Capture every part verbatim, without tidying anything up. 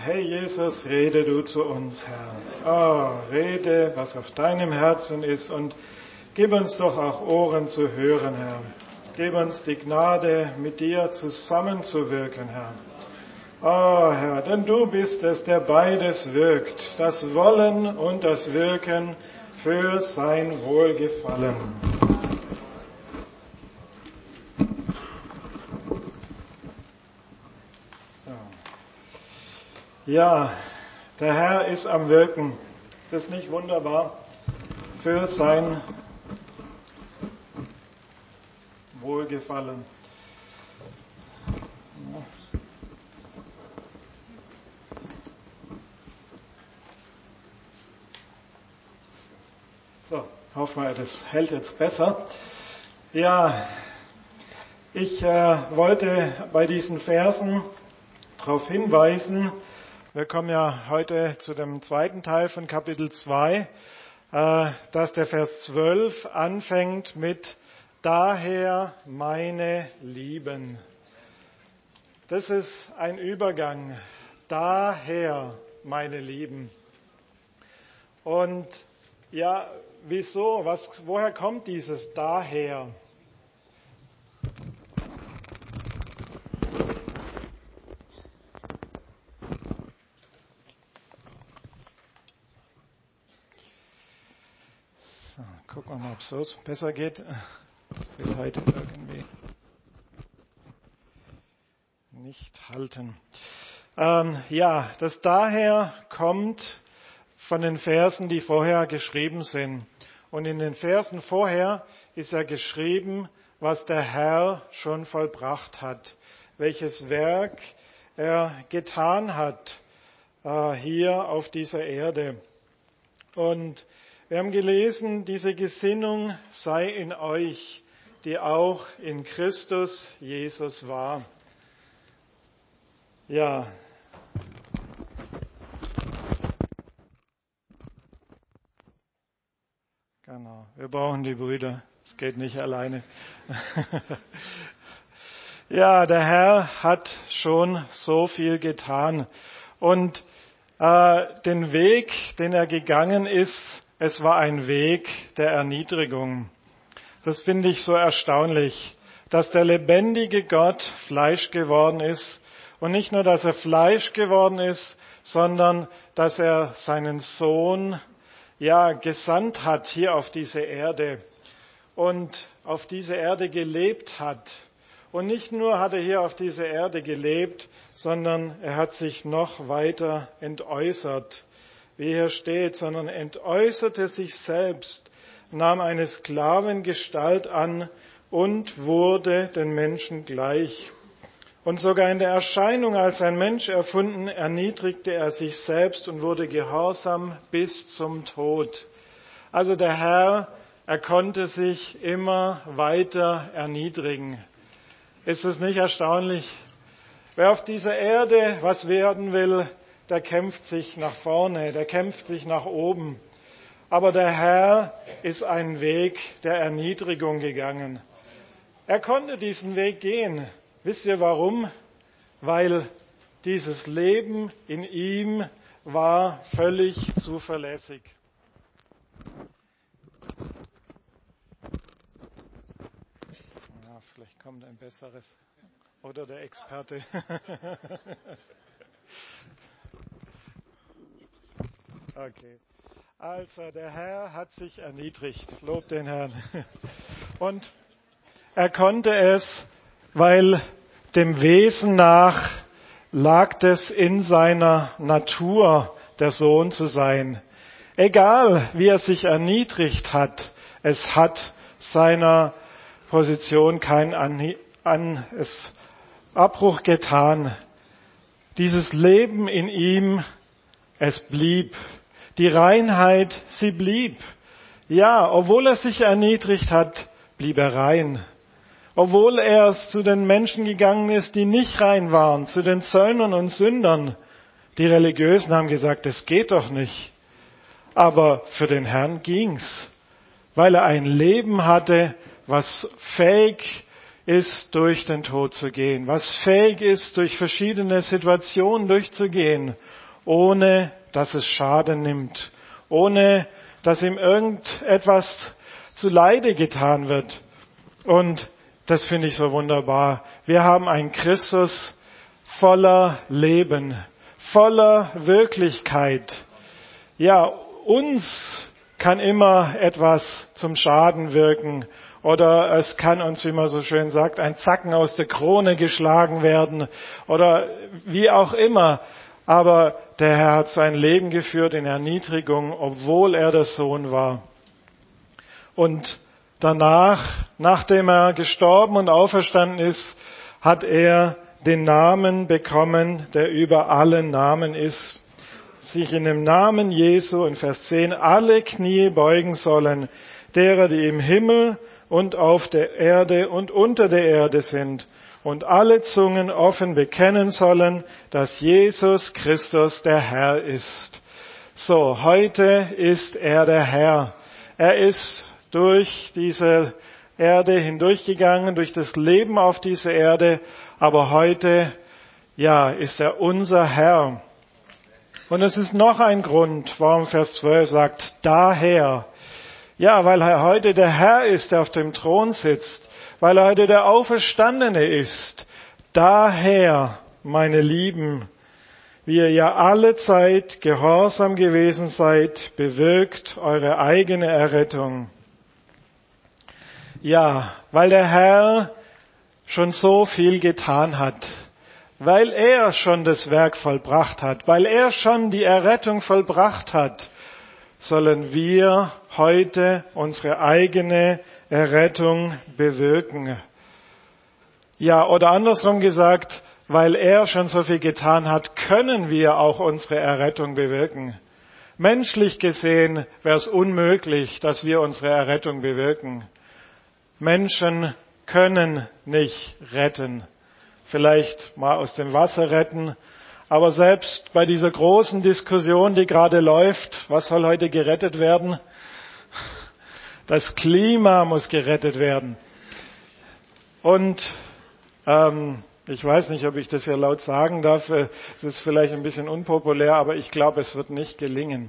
Herr Jesus, rede du zu uns, Herr. Oh, rede, was auf deinem Herzen ist und gib uns doch auch Ohren zu hören, Herr. Gib uns die Gnade, mit dir zusammenzuwirken, Herr. Oh, Herr, denn du bist es, der beides wirkt, das Wollen und das Wirken für sein Wohlgefallen. Ja, der Herr ist am Wirken. Ist das nicht wunderbar? Für sein Wohlgefallen. So, hoffen wir, das hält jetzt besser. Ja, ich äh, wollte bei diesen Versen darauf hinweisen, wir kommen ja heute zu dem zweiten Teil von Kapitel zwei, äh, dass der Vers zwölf anfängt mit Daher meine Lieben. Das ist ein Übergang. Daher meine Lieben. Und ja, wieso? Was, woher kommt dieses Daher? So, gucken wir mal, ob es so besser geht. Das will heute irgendwie nicht halten. Ähm, ja, das Daher kommt von den Versen, die vorher geschrieben sind. Und in den Versen vorher ist ja geschrieben, was der Herr schon vollbracht hat, welches Werk er getan hat äh, hier auf dieser Erde. Und wir haben gelesen, diese Gesinnung sei in euch, die auch in Christus Jesus war. Ja. Genau, wir brauchen die Brüder, es geht nicht alleine. Ja, der Herr hat schon so viel getan und äh, den Weg, den er gegangen ist, es war ein Weg der Erniedrigung. Das finde ich so erstaunlich, dass der lebendige Gott Fleisch geworden ist und nicht nur, dass er Fleisch geworden ist, sondern dass er seinen Sohn ja gesandt hat hier auf diese Erde und auf diese Erde gelebt hat. Und nicht nur hat er hier auf dieser Erde gelebt, sondern er hat sich noch weiter entäußert, wie hier steht, sondern entäußerte sich selbst, nahm eine Sklavengestalt an und wurde den Menschen gleich. Und sogar in der Erscheinung als ein Mensch erfunden, erniedrigte er sich selbst und wurde gehorsam bis zum Tod. Also der Herr, er konnte sich immer weiter erniedrigen. Ist es nicht erstaunlich? Wer auf dieser Erde was werden will, der kämpft sich nach vorne, der kämpft sich nach oben. Aber der Herr ist einen Weg der Erniedrigung gegangen. Er konnte diesen Weg gehen. Wisst ihr warum? Weil dieses Leben in ihm war völlig zuverlässig. Ja, vielleicht kommt ein besseres. Oder der Experte. Okay. Also der Herr hat sich erniedrigt. Lob den Herrn. Und er konnte es, weil dem Wesen nach lag es in seiner Natur, der Sohn zu sein. Egal, wie er sich erniedrigt hat, es hat seiner Position keinen An- An- es Abbruch getan. Dieses Leben in ihm, es blieb. Die Reinheit, sie blieb. Ja, obwohl er sich erniedrigt hat, blieb er rein. Obwohl er zu den Menschen gegangen ist, die nicht rein waren, zu den Zöllnern und Sündern. Die Religiösen haben gesagt, das geht doch nicht. Aber für den Herrn ging's, weil er ein Leben hatte, was fähig ist, durch den Tod zu gehen, was fähig ist, durch verschiedene Situationen durchzugehen, ohne dass es Schaden nimmt, ohne dass ihm irgendetwas zu Leide getan wird. Und das finde ich so wunderbar. Wir haben einen Christus voller Leben, voller Wirklichkeit. Ja, uns kann immer etwas zum Schaden wirken oder es kann uns, wie man so schön sagt, ein Zacken aus der Krone geschlagen werden oder wie auch immer. Aber der Herr hat sein Leben geführt in Erniedrigung, obwohl er der Sohn war. Und danach, nachdem er gestorben und auferstanden ist, hat er den Namen bekommen, der über allen Namen ist. Sich in dem Namen Jesu, in Vers zehn, alle Knie beugen sollen, derer, die im Himmel und auf der Erde und unter der Erde sind, und alle Zungen offen bekennen sollen, dass Jesus Christus der Herr ist. So, heute ist er der Herr. Er ist durch diese Erde hindurchgegangen, durch das Leben auf dieser Erde, aber heute, ja, ist er unser Herr. Und es ist noch ein Grund, warum Vers zwölf sagt, daher. Ja, weil er heute der Herr ist, der auf dem Thron sitzt, weil er heute der Auferstandene ist. Daher, meine Lieben, wie ihr ja alle Zeit gehorsam gewesen seid, bewirkt eure eigene Errettung. Ja, weil der Herr schon so viel getan hat, weil er schon das Werk vollbracht hat, weil er schon die Errettung vollbracht hat, sollen wir heute unsere eigene Errettung bewirken. Ja, oder andersrum gesagt, weil er schon so viel getan hat, können wir auch unsere Errettung bewirken. Menschlich gesehen wäre es unmöglich, dass wir unsere Errettung bewirken. Menschen können nicht retten. Vielleicht mal aus dem Wasser retten. Aber selbst bei dieser großen Diskussion, die gerade läuft, was soll heute gerettet werden? Das Klima muss gerettet werden. Und ähm, ich weiß nicht, ob ich das hier laut sagen darf. Es ist vielleicht ein bisschen unpopulär, aber ich glaube, es wird nicht gelingen.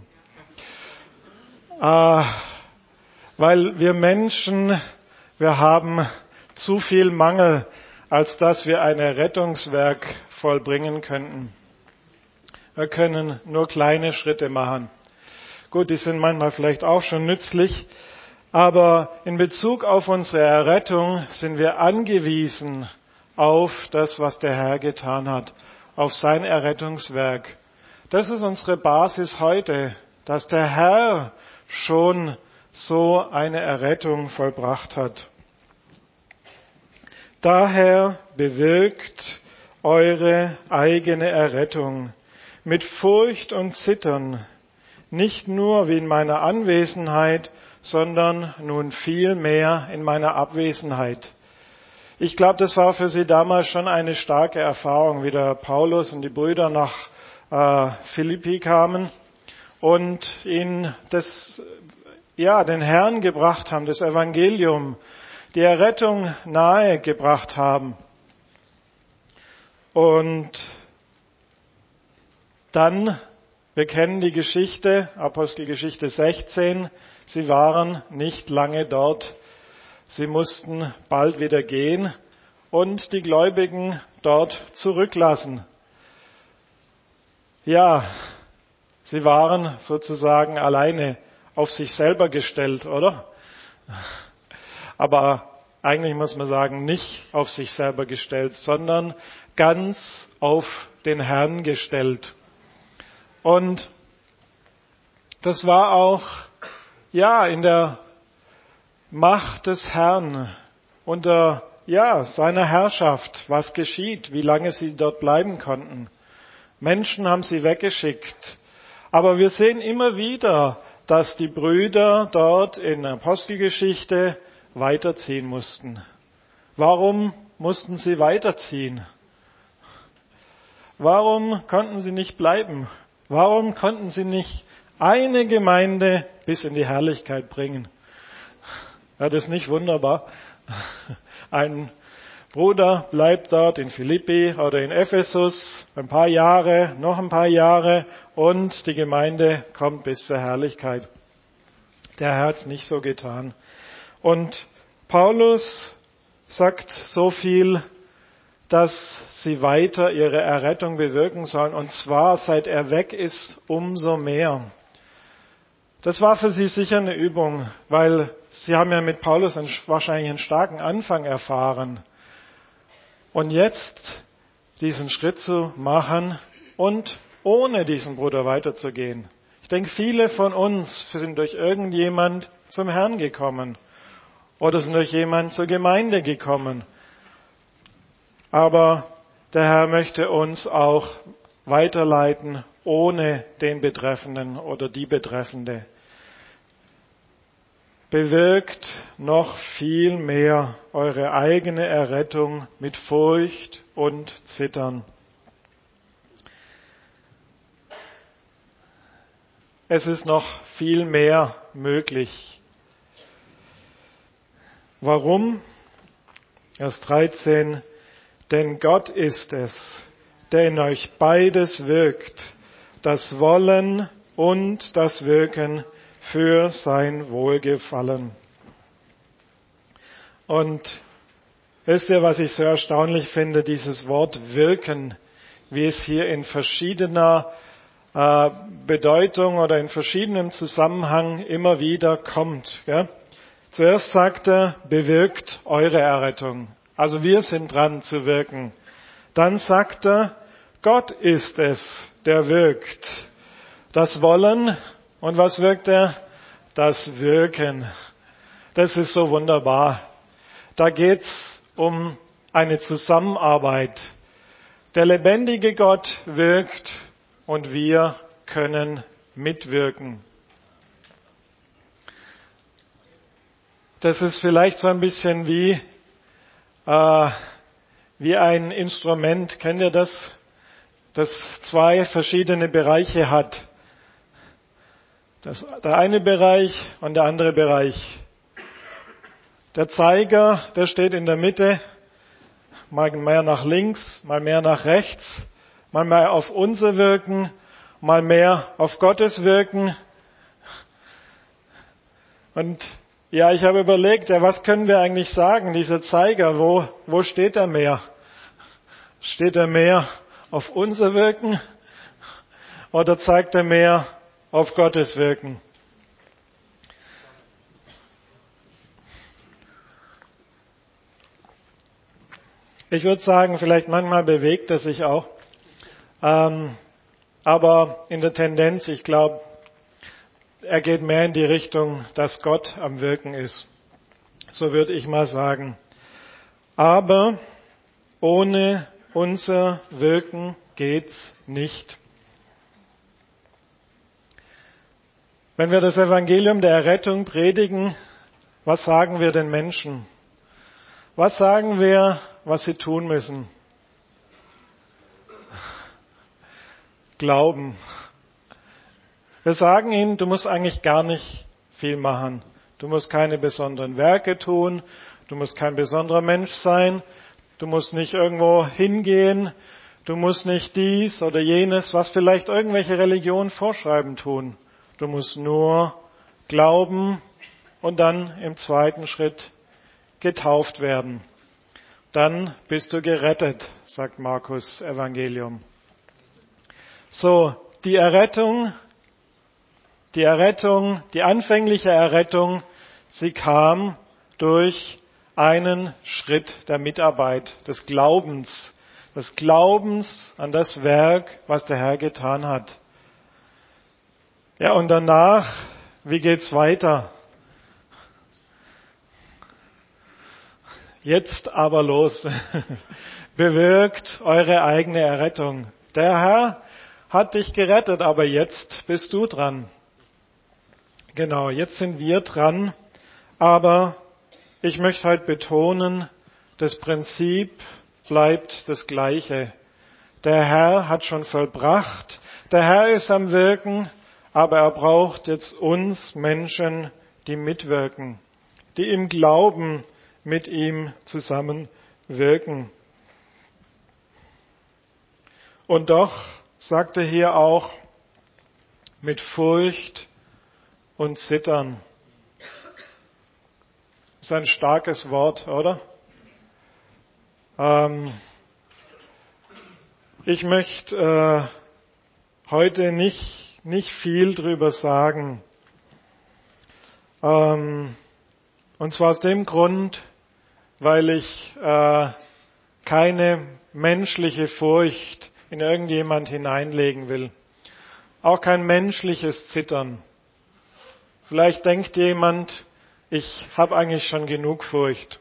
Äh, weil wir Menschen, wir haben zu viel Mangel, als dass wir ein Rettungswerk vollbringen könnten. Wir können nur kleine Schritte machen. Gut, die sind manchmal vielleicht auch schon nützlich, aber in Bezug auf unsere Errettung sind wir angewiesen auf das, was der Herr getan hat, auf sein Errettungswerk. Das ist unsere Basis heute, dass der Herr schon so eine Errettung vollbracht hat. Daher bewirkt eure eigene Errettung mit Furcht und Zittern, nicht nur wie in meiner Anwesenheit, sondern nun viel mehr in meiner Abwesenheit. Ich glaube, das war für sie damals schon eine starke Erfahrung, wie der Paulus und die Brüder nach äh, Philippi kamen und ihnen das, ja, den Herrn gebracht haben, das Evangelium, die Errettung nahe gebracht haben. Und dann, wir kennen die Geschichte, Apostelgeschichte sechzehn, sie waren nicht lange dort. Sie mussten bald wieder gehen und die Gläubigen dort zurücklassen. Ja, sie waren sozusagen alleine auf sich selber gestellt, oder? Aber eigentlich muss man sagen, nicht auf sich selber gestellt, sondern ganz auf den Herrn gestellt. Und das war auch, ja, in der Macht des Herrn, unter, ja, seiner Herrschaft, was geschieht, wie lange sie dort bleiben konnten. Menschen haben sie weggeschickt. Aber wir sehen immer wieder, dass die Brüder dort in der Apostelgeschichte weiterziehen mussten. Warum mussten sie weiterziehen? Warum konnten sie nicht bleiben? Warum konnten sie nicht eine Gemeinde bis in die Herrlichkeit bringen? Ja, das ist nicht wunderbar. Ein Bruder bleibt dort in Philippi oder in Ephesus ein paar Jahre, noch ein paar Jahre und die Gemeinde kommt bis zur Herrlichkeit. Der Herr hat es nicht so getan. Und Paulus sagt so viel, dass sie weiter ihre Errettung bewirken sollen, und zwar seit er weg ist, umso mehr. Das war für sie sicher eine Übung, weil sie haben ja mit Paulus einen, wahrscheinlich einen starken Anfang erfahren. Und jetzt diesen Schritt zu machen und ohne diesen Bruder weiterzugehen. Ich denke, viele von uns sind durch irgendjemand zum Herrn gekommen oder sind durch jemand zur Gemeinde gekommen. Aber der Herr möchte uns auch weiterleiten ohne den Betreffenden oder die Betreffende. Bewirkt noch viel mehr eure eigene Errettung mit Furcht und Zittern. Es ist noch viel mehr möglich. Warum? Vers dreizehn. Denn Gott ist es, der in euch beides wirkt, das Wollen und das Wirken für sein Wohlgefallen. Und wisst ihr, was ich so erstaunlich finde, dieses Wort wirken, wie es hier in verschiedener äh, Bedeutung oder in verschiedenem Zusammenhang immer wieder kommt. Gell? Zuerst sagt er, bewirkt eure Errettung. Also wir sind dran zu wirken. Dann sagt er, Gott ist es, der wirkt. Das Wollen. Und was wirkt er? Das Wirken. Das ist so wunderbar. Da geht's um eine Zusammenarbeit. Der lebendige Gott wirkt und wir können mitwirken. Das ist vielleicht so ein bisschen wie, äh, wie ein Instrument. Kennt ihr das? Das zwei verschiedene Bereiche hat. Das, der eine Bereich und der andere Bereich. Der Zeiger, der steht in der Mitte, mal mehr nach links, mal mehr nach rechts, mal mehr auf unser Wirken, mal mehr auf Gottes Wirken. Und ja, ich habe überlegt, ja, was können wir eigentlich sagen, dieser Zeiger, wo, wo steht er mehr? Steht er mehr auf unser Wirken oder zeigt er mehr auf Gottes Wirken? Ich würde sagen, vielleicht manchmal bewegt er sich auch. Ähm, aber in der Tendenz, ich glaube, er geht mehr in die Richtung, dass Gott am Wirken ist. So würde ich mal sagen. Aber ohne unser Wirken geht's nicht. Wenn wir das Evangelium der Errettung predigen, was sagen wir den Menschen? Was sagen wir, was sie tun müssen? Glauben. Wir sagen ihnen, du musst eigentlich gar nicht viel machen. Du musst keine besonderen Werke tun. Du musst kein besonderer Mensch sein. Du musst nicht irgendwo hingehen. Du musst nicht dies oder jenes, was vielleicht irgendwelche Religionen vorschreiben, tun. Du musst nur glauben und dann im zweiten Schritt getauft werden. Dann bist du gerettet, sagt Markus Evangelium. So, die Errettung, die Errettung, die anfängliche Errettung, sie kam durch einen Schritt der Mitarbeit, des Glaubens, des Glaubens an das Werk, was der Herr getan hat. Ja, und danach, wie geht's weiter? Jetzt aber los. Bewirkt eure eigene Errettung. Der Herr hat dich gerettet, aber jetzt bist du dran. Genau, jetzt sind wir dran. Aber ich möchte heute betonen, das Prinzip bleibt das gleiche. Der Herr hat schon vollbracht. Der Herr ist am Wirken, aber er braucht jetzt uns Menschen, die mitwirken, die im Glauben mit ihm zusammen wirken. Und doch sagt er hier auch mit Furcht und Zittern. Das ist ein starkes Wort, oder? Ähm, ich möchte äh, heute nicht, nicht viel drüber sagen. Ähm, und zwar aus dem Grund, weil ich äh, keine menschliche Furcht in irgendjemand hineinlegen will. Auch kein menschliches Zittern. Vielleicht denkt jemand, ich habe eigentlich schon genug Furcht.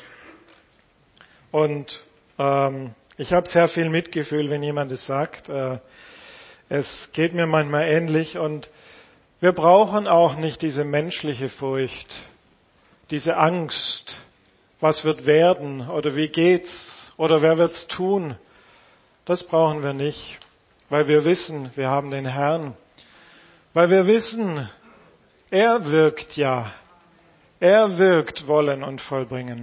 Und ähm, ich habe sehr viel Mitgefühl, wenn jemand es sagt. Äh, es geht mir manchmal ähnlich. Und wir brauchen auch nicht diese menschliche Furcht, diese Angst. Was wird werden oder wie geht's oder wer wird's tun? Das brauchen wir nicht, weil wir wissen, wir haben den Herrn. Weil wir wissen, er wirkt ja. Er wirkt wollen und vollbringen.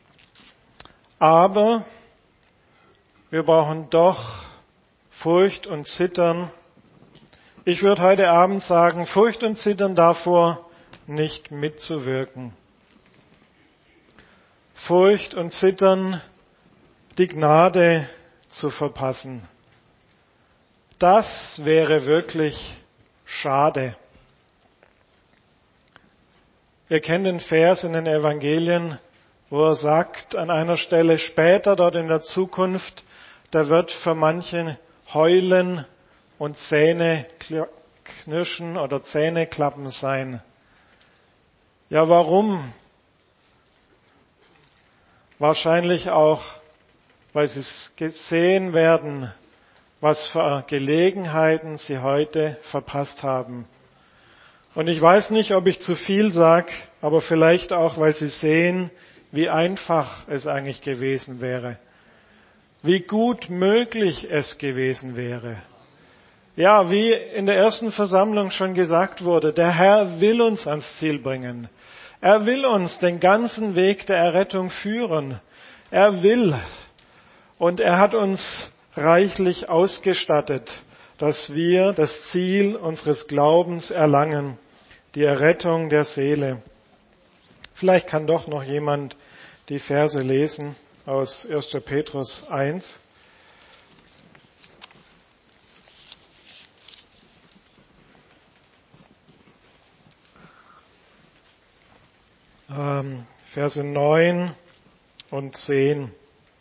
Aber wir brauchen doch Furcht und Zittern. Ich würde heute Abend sagen, Furcht und Zittern davor, nicht mitzuwirken. Furcht und Zittern, die Gnade zu verpassen. Das wäre wirklich schade. Wir kennen den Vers in den Evangelien, wo er sagt, an einer Stelle später dort in der Zukunft, da wird für manche Heulen und Zähne knirschen oder Zähneklappen sein. Ja, warum? Wahrscheinlich auch, weil sie sehen werden, was für Gelegenheiten sie heute verpasst haben. Und ich weiß nicht, ob ich zu viel sage, aber vielleicht auch, weil sie sehen, wie einfach es eigentlich gewesen wäre. Wie gut möglich es gewesen wäre. Ja, wie in der ersten Versammlung schon gesagt wurde, der Herr will uns ans Ziel bringen. Er will uns den ganzen Weg der Errettung führen. Er will. Und er hat uns reichlich ausgestattet, dass wir das Ziel unseres Glaubens erlangen, die Errettung der Seele. Vielleicht kann doch noch jemand die Verse lesen aus erster Petrus eins. Ähm, Verse neun und zehn.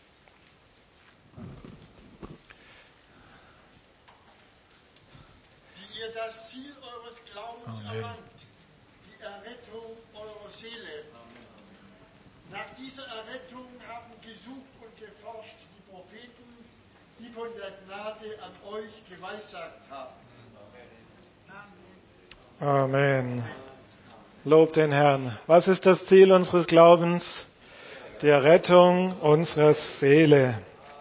Wie ihr das Ziel eures Glaubens Amen. erlangt, die Errettung eurer Seele. Nach dieser Errettung haben gesucht und geforscht die Propheten, die von der Gnade an euch geweissagt haben. Amen. Lob den Herrn. Was ist das Ziel unseres Glaubens? Die Errettung unserer Seele.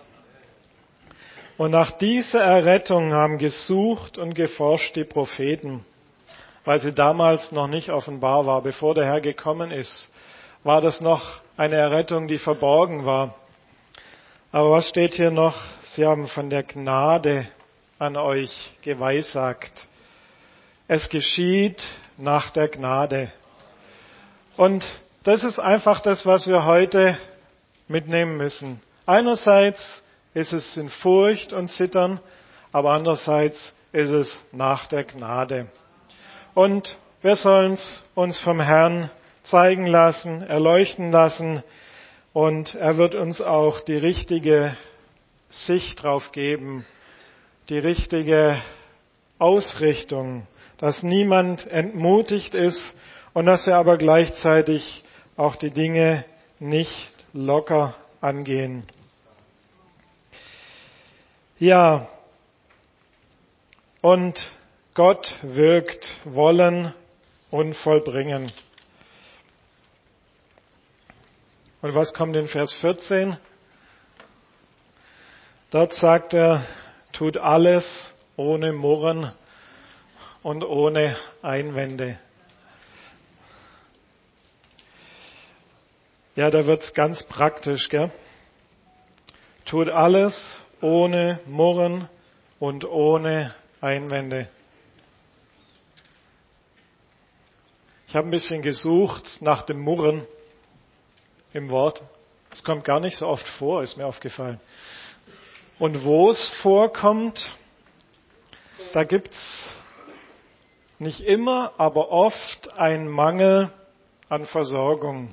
Und nach dieser Errettung haben gesucht und geforscht die Propheten, weil sie damals noch nicht offenbar war. Bevor der Herr gekommen ist, war das noch eine Errettung, die verborgen war. Aber was steht hier noch? Sie haben von der Gnade an euch geweissagt. Es geschieht nach der Gnade. Und das ist einfach das, was wir heute mitnehmen müssen. Einerseits ist es in Furcht und Zittern, aber andererseits ist es nach der Gnade. Und wir sollen es uns vom Herrn zeigen lassen, erleuchten lassen, und er wird uns auch die richtige Sicht drauf geben, die richtige Ausrichtung, dass niemand entmutigt ist und dass wir aber gleichzeitig auch die Dinge nicht locker angehen. Ja, und Gott wirkt wollen und vollbringen. Und was kommt in Vers vierzehn? Dort sagt er, tut alles ohne Murren und ohne Einwände. Ja, da wird's ganz praktisch, gell? Tut alles ohne Murren und ohne Einwände. Ich habe ein bisschen gesucht nach dem Murren im Wort. Es kommt gar nicht so oft vor, ist mir aufgefallen. Und wo es vorkommt, da gibt's nicht immer, aber oft einen Mangel an Versorgung.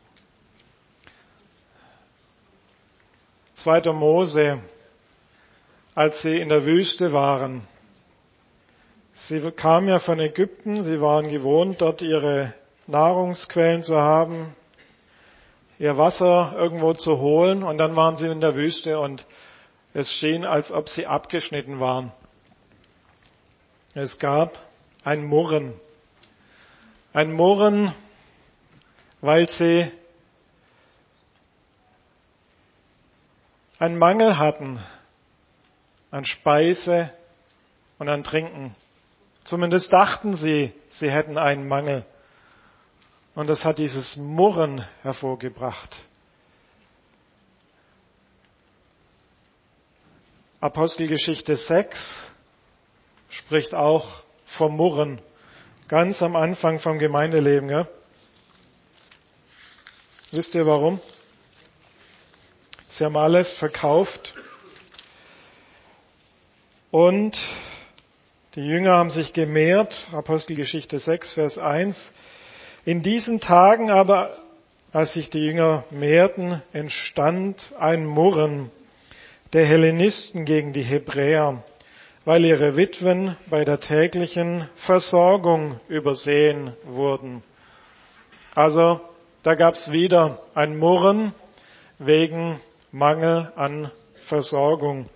Zweiter Mose, als sie in der Wüste waren. Sie kamen ja von Ägypten, sie waren gewohnt, dort ihre Nahrungsquellen zu haben, ihr Wasser irgendwo zu holen, und dann waren sie in der Wüste und es schien, als ob sie abgeschnitten waren. Es gab ein Murren. Ein Murren, weil sie einen Mangel hatten an Speise und an Trinken. Zumindest dachten sie, sie hätten einen Mangel. Und das hat dieses Murren hervorgebracht. Apostelgeschichte sechs spricht auch vom Murren. Ganz am Anfang vom Gemeindeleben. Ja? Wisst ihr warum? Sie haben alles verkauft. Und die Jünger haben sich gemehrt. Apostelgeschichte sechs, Vers eins. In diesen Tagen aber, als sich die Jünger mehrten, entstand ein Murren der Hellenisten gegen die Hebräer, weil ihre Witwen bei der täglichen Versorgung übersehen wurden. Also da gab es wieder ein Murren wegen Mangel an Versorgung.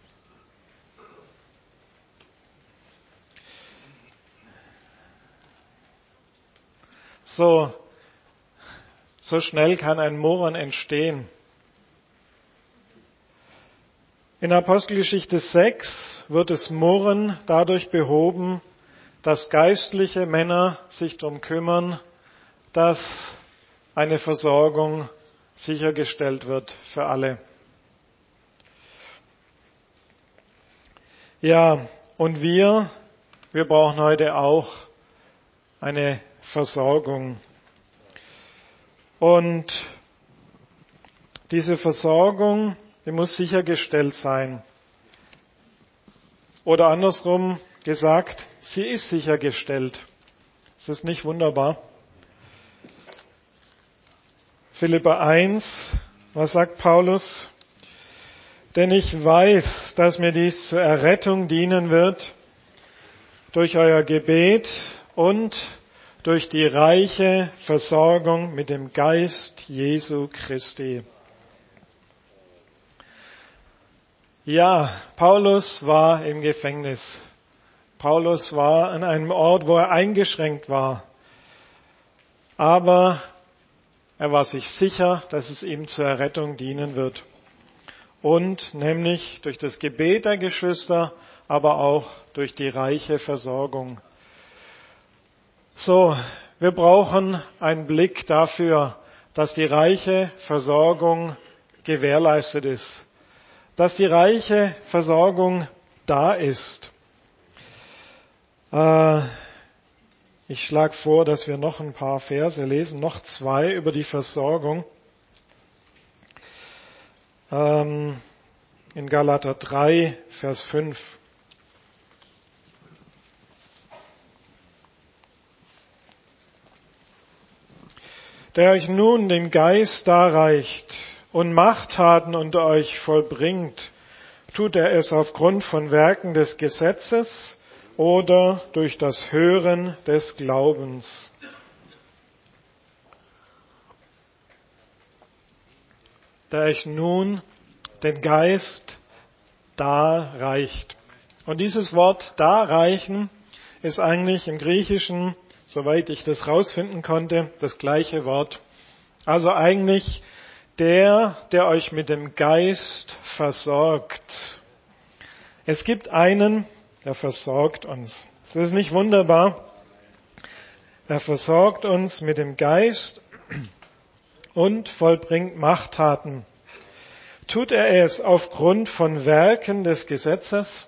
So, so schnell kann ein Murren entstehen. In Apostelgeschichte sechs wird das Murren dadurch behoben, dass geistliche Männer sich darum kümmern, dass eine Versorgung sichergestellt wird für alle. Ja, und wir, wir brauchen heute auch eine Versorgung. Und diese Versorgung, die muss sichergestellt sein. Oder andersrum gesagt, sie ist sichergestellt. Ist das nicht wunderbar? Philipper eins, was sagt Paulus? Denn ich weiß, dass mir dies zur Errettung dienen wird, durch euer Gebet und durch die reiche Versorgung mit dem Geist Jesu Christi. Ja, Paulus war im Gefängnis. Paulus war an einem Ort, wo er eingeschränkt war. Aber er war sich sicher, dass es ihm zur Errettung dienen wird. Und nämlich durch das Gebet der Geschwister, aber auch durch die reiche Versorgung. So, wir brauchen einen Blick dafür, dass die reiche Versorgung gewährleistet ist. Dass die reiche Versorgung da ist. Äh, ich schlage vor, dass wir noch ein paar Verse lesen, noch zwei über die Versorgung. Ähm, in Galater drei, Vers fünf. Der euch nun den Geist darreicht und Machttaten unter euch vollbringt, tut er es aufgrund von Werken des Gesetzes oder durch das Hören des Glaubens. Der euch nun den Geist darreicht. Und dieses Wort darreichen ist eigentlich im Griechischen, soweit ich das rausfinden konnte, das gleiche Wort. Also eigentlich der, der euch mit dem Geist versorgt. Es gibt einen, der versorgt uns. Ist das nicht wunderbar? Er versorgt uns mit dem Geist und vollbringt Machttaten. Tut er es aufgrund von Werken des Gesetzes?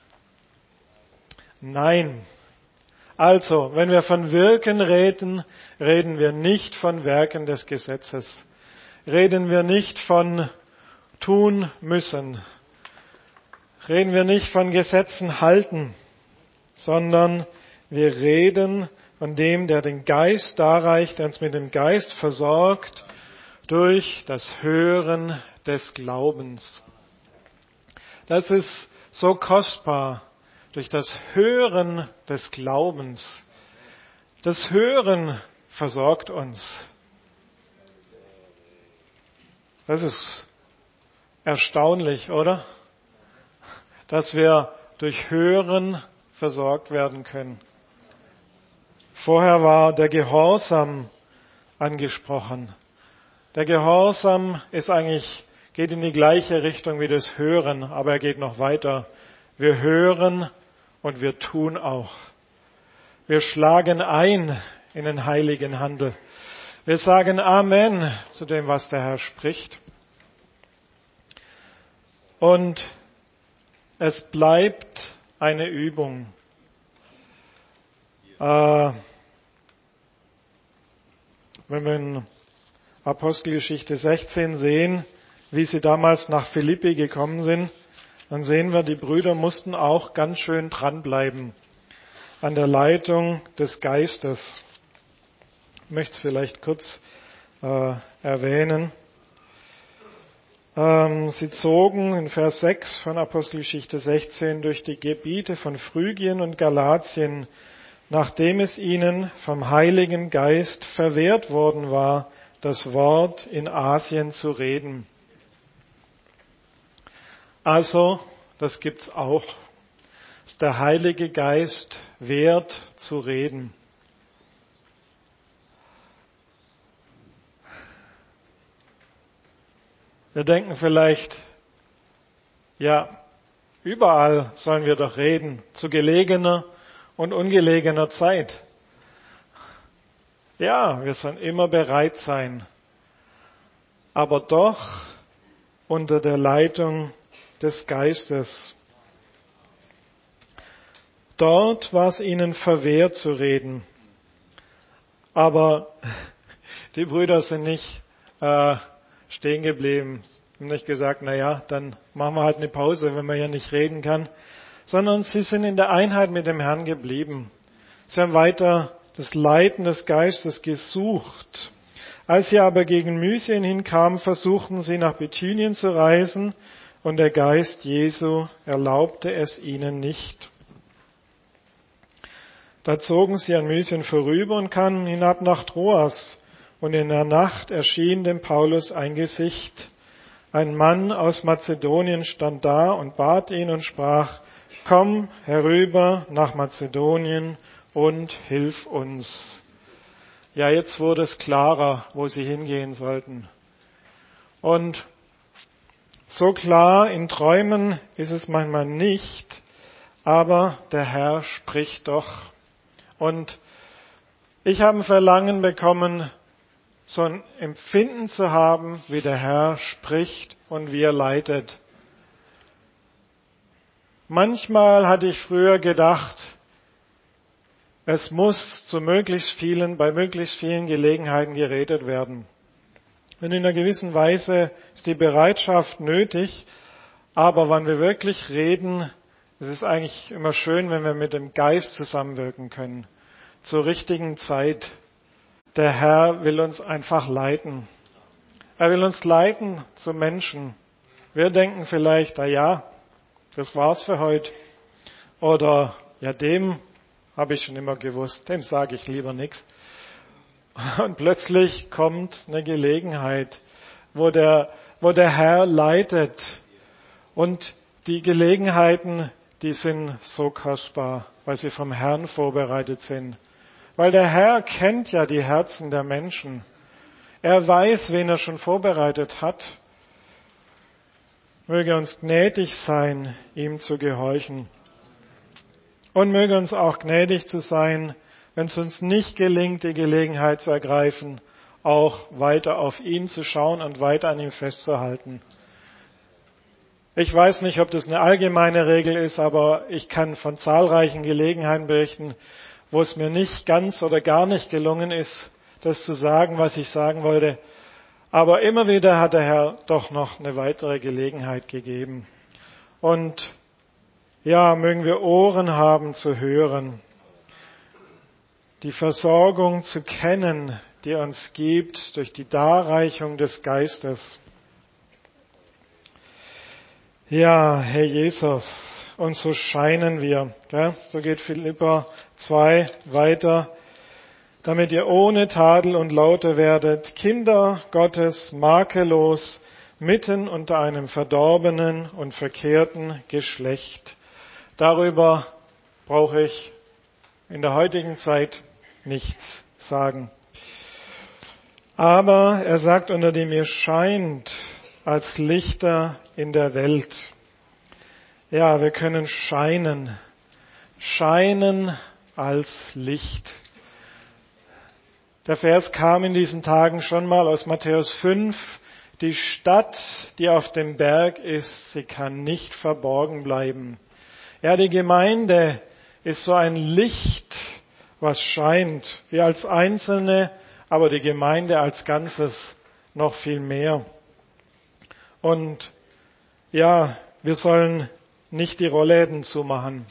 Nein. Also, wenn wir von Wirken reden, reden wir nicht von Werken des Gesetzes. Reden wir nicht von tun müssen. Reden wir nicht von Gesetzen halten, sondern wir reden von dem, der den Geist darreicht, der uns mit dem Geist versorgt durch das Hören des Glaubens. Das ist so kostbar, durch das Hören des Glaubens. Das Hören versorgt uns. Das ist erstaunlich, oder? Dass wir durch Hören versorgt werden können. Vorher war der Gehorsam angesprochen. Der Gehorsam ist eigentlich, geht in die gleiche Richtung wie das Hören, aber er geht noch weiter. Wir hören und wir tun auch. Wir schlagen ein in den heiligen Handel. Wir sagen Amen zu dem, was der Herr spricht. Und es bleibt eine Übung. Äh, wenn wir in Apostelgeschichte sechzehn sehen, wie sie damals nach Philippi gekommen sind, dann sehen wir, die Brüder mussten auch ganz schön dranbleiben an der Leitung des Geistes. Ich möchte es vielleicht kurz äh, erwähnen. Ähm, sie zogen in Vers sechs von Apostelgeschichte sechzehn durch die Gebiete von Phrygien und Galatien, nachdem es ihnen vom Heiligen Geist verwehrt worden war, das Wort in Asien zu reden. Also, das gibt's auch, dass der Heilige Geist wehrt zu reden. Wir denken vielleicht, ja, überall sollen wir doch reden, zu gelegener und ungelegener Zeit. Ja, wir sollen immer bereit sein, aber doch unter der Leitung des Geistes. Dort war es ihnen verwehrt zu reden, aber die Brüder sind nicht äh, stehen geblieben, haben nicht gesagt, na ja, dann machen wir halt eine Pause, wenn man ja nicht reden kann, sondern sie sind in der Einheit mit dem Herrn geblieben. Sie haben weiter das Leiten des Geistes gesucht. Als sie aber gegen Mysien hinkamen, versuchten sie nach Bithynien zu reisen, und der Geist Jesu erlaubte es ihnen nicht. Da zogen sie an Mysien vorüber und kamen hinab nach Troas. Und in der Nacht erschien dem Paulus ein Gesicht. Ein Mann aus Mazedonien stand da und bat ihn und sprach, komm herüber nach Mazedonien und hilf uns. Ja, jetzt wurde es klarer, wo sie hingehen sollten. Und so klar in Träumen ist es manchmal nicht, aber der Herr spricht doch. Und ich habe ein Verlangen bekommen, so ein Empfinden zu haben, wie der Herr spricht und wie er leitet. Manchmal hatte ich früher gedacht, es muss zu möglichst vielen, bei möglichst vielen Gelegenheiten geredet werden. Und in einer gewissen Weise ist die Bereitschaft nötig, aber wann wir wirklich reden, es ist eigentlich immer schön, wenn wir mit dem Geist zusammenwirken können, zur richtigen Zeit. Der Herr will uns einfach leiten. Er will uns leiten zu Menschen. Wir denken vielleicht, na ja, das war's für heute. Oder, ja, dem habe ich schon immer gewusst, dem sage ich lieber nichts. Und plötzlich kommt eine Gelegenheit, wo der, wo der Herr leitet. Und die Gelegenheiten, die sind so kostbar, weil sie vom Herrn vorbereitet sind. Weil der Herr kennt ja die Herzen der Menschen. Er weiß, wen er schon vorbereitet hat. Möge uns gnädig sein, ihm zu gehorchen. Und möge uns auch gnädig zu sein, wenn es uns nicht gelingt, die Gelegenheit zu ergreifen, auch weiter auf ihn zu schauen und weiter an ihm festzuhalten. Ich weiß nicht, ob das eine allgemeine Regel ist, aber ich kann von zahlreichen Gelegenheiten berichten, wo es mir nicht ganz oder gar nicht gelungen ist, das zu sagen, was ich sagen wollte. Aber immer wieder hat der Herr doch noch eine weitere Gelegenheit gegeben. Und ja, mögen wir Ohren haben zu hören, die Versorgung zu kennen, die uns gibt durch die Darreichung des Geistes. Ja, Herr Jesus, und so scheinen wir, gell? So geht Philipper zwei weiter, damit ihr ohne Tadel und Laute werdet, Kinder Gottes, makellos, mitten unter einem verdorbenen und verkehrten Geschlecht. Darüber brauche ich in der heutigen Zeit nichts sagen. Aber er sagt, unter dem ihr scheint als Lichter in der Welt. Ja, wir können scheinen. Scheinen als Licht. Der Vers kam in diesen Tagen schon mal aus Matthäus fünf. Die Stadt, die auf dem Berg ist, sie kann nicht verborgen bleiben. Ja, die Gemeinde ist so ein Licht, was scheint. Wir als Einzelne, aber die Gemeinde als Ganzes noch viel mehr. Und ja, wir sollen nicht die Rollläden zumachen.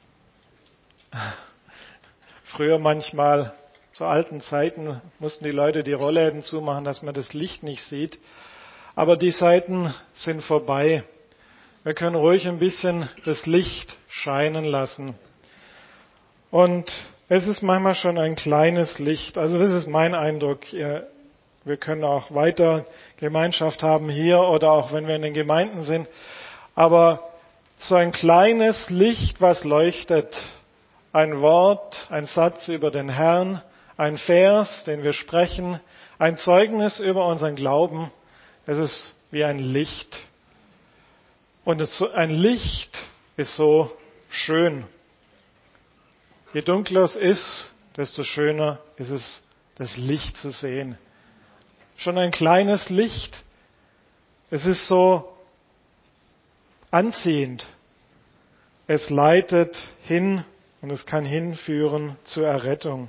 Früher manchmal, zu alten Zeiten, mussten die Leute die Rollläden zumachen, dass man das Licht nicht sieht. Aber die Zeiten sind vorbei. Wir können ruhig ein bisschen das Licht scheinen lassen. Und es ist manchmal schon ein kleines Licht. Also das ist mein Eindruck. Wir können auch weiter Gemeinschaft haben hier oder auch wenn wir in den Gemeinden sind. Aber so ein kleines Licht, was leuchtet. Ein Wort, ein Satz über den Herrn, ein Vers, den wir sprechen, ein Zeugnis über unseren Glauben. Es ist wie ein Licht. Und es, ein Licht ist so schön. Je dunkler es ist, desto schöner ist es, das Licht zu sehen. Schon ein kleines Licht. Es ist so anziehend. Es leitet hin und es kann hinführen zur Errettung.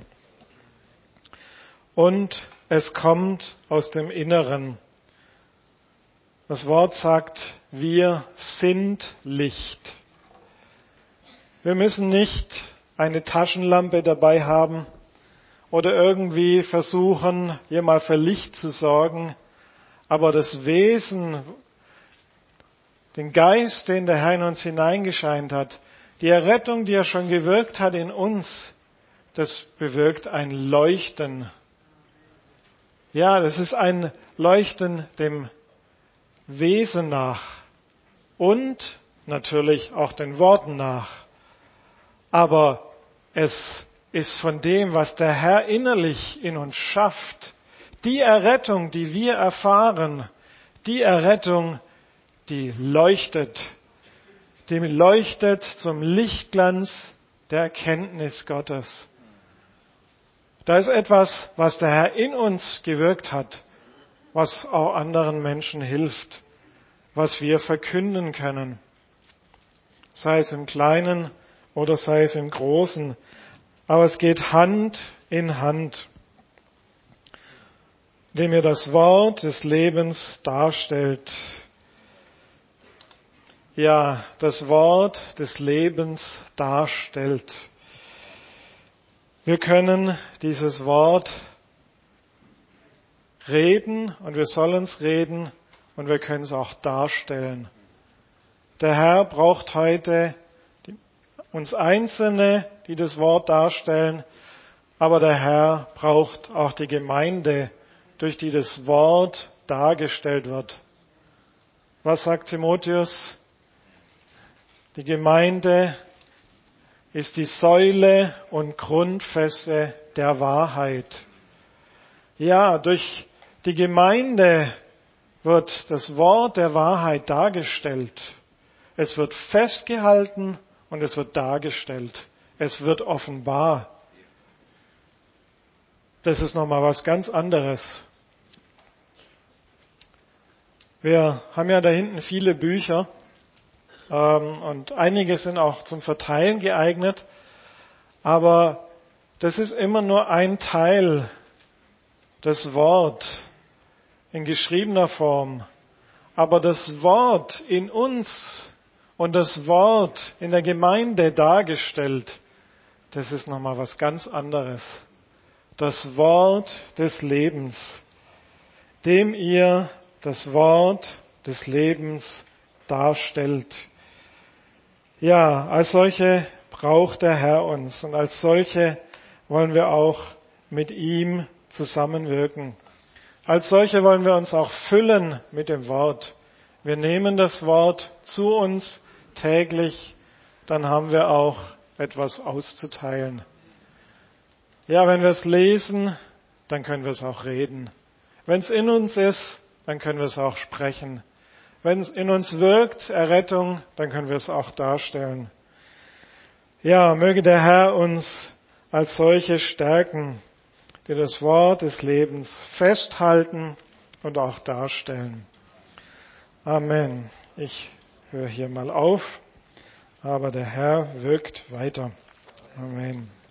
Und es kommt aus dem Inneren. Das Wort sagt, wir sind Licht. Wir müssen nicht eine Taschenlampe dabei haben oder irgendwie versuchen, hier mal für Licht zu sorgen. Aber das Wesen, den Geist, den der Herr in uns hineingescheint hat, die Errettung, die er schon gewirkt hat in uns, das bewirkt ein Leuchten. Ja, das ist ein Leuchten dem Wesen nach und natürlich auch den Worten nach. Aber es ist von dem, was der Herr innerlich in uns schafft, die Errettung, die wir erfahren, die Errettung, die leuchtet, die leuchtet zum Lichtglanz der Erkenntnis Gottes. Da ist etwas, was der Herr in uns gewirkt hat, was auch anderen Menschen hilft, was wir verkünden können, sei es im Kleinen oder sei es im Großen. Aber es geht Hand in Hand, indem ihr das Wort des Lebens darstellt. Ja, das Wort des Lebens darstellt. Wir können dieses Wort reden und wir sollen es reden und wir können es auch darstellen. Der Herr braucht heute uns Einzelne, die das Wort darstellen, aber der Herr braucht auch die Gemeinde, durch die das Wort dargestellt wird. Was sagt Timotheus? Die Gemeinde ist die Säule und Grundfeste der Wahrheit. Ja, durch die Gemeinde wird das Wort der Wahrheit dargestellt. Es wird festgehalten und es wird dargestellt. Es wird offenbar. Das ist nochmal was ganz anderes. Wir haben ja da hinten viele Bücher ähm, und einige sind auch zum Verteilen geeignet. Aber das ist immer nur ein Teil, das Wort in geschriebener Form. Aber das Wort in uns und das Wort in der Gemeinde dargestellt, das ist nochmal was ganz anderes. Das Wort des Lebens, dem ihr das Wort des Lebens darstellt. Ja, als solche braucht der Herr uns und als solche wollen wir auch mit ihm zusammenwirken. Als solche wollen wir uns auch füllen mit dem Wort. Wir nehmen das Wort zu uns täglich, dann haben wir auch etwas auszuteilen. Ja, wenn wir es lesen, dann können wir es auch reden. Wenn es in uns ist, dann können wir es auch sprechen. Wenn es in uns wirkt, Errettung, dann können wir es auch darstellen. Ja, möge der Herr uns als solche stärken, die das Wort des Lebens festhalten und auch darstellen. Amen. Ich höre hier mal auf, aber der Herr wirkt weiter. Amen.